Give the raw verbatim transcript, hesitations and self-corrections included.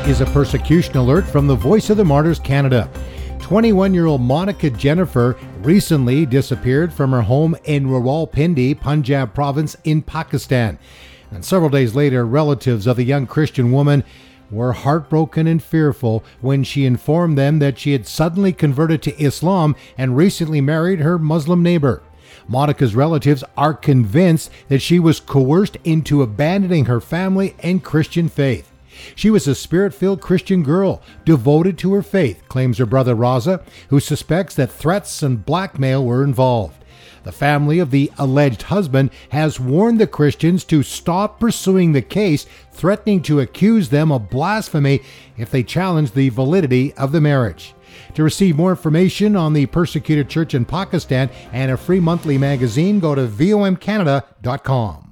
is a persecution alert from the Voice of the Martyrs Canada. twenty-one-year-old Monica Jennifer recently disappeared from her home in Rawalpindi, Punjab province in Pakistan. And several days later, relatives of the young Christian woman were heartbroken and fearful when she informed them that she had suddenly converted to Islam and recently married her Muslim neighbor. Monica's relatives are convinced that she was coerced into abandoning her family and Christian faith. She was a spirit-filled Christian girl, devoted to her faith, claims her brother Raza, who suspects that threats and blackmail were involved. The family of the alleged husband has warned the Christians to stop pursuing the case, threatening to accuse them of blasphemy if they challenge the validity of the marriage. To receive more information on the persecuted church in Pakistan and a free monthly magazine, go to V O M Canada dot com.